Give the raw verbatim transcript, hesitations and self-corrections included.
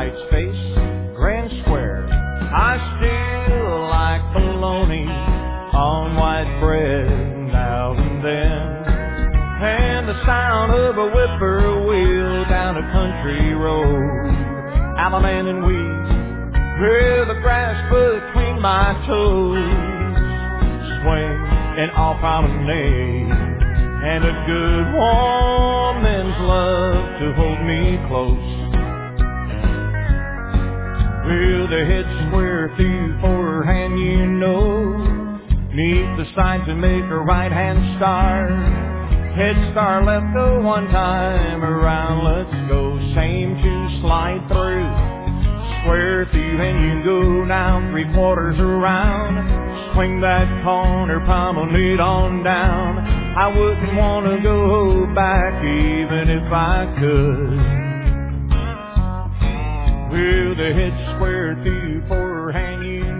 white space, grand square. I still like bologna on white bread now and then, and the sound of a whippoorwill down a country road. I'm a man in weeds with the grass between my toes, swing and all promenade, and a good woman's love to hold me close. With a head square through forehand, you know, neath the sign to make a right-hand star. Head star left, go one time around, let's go. Same to slide through, square through, and you go down three quarters around. Swing that corner, promenade on down. I wouldn't want to go back even if I could. With a head square through forehand, you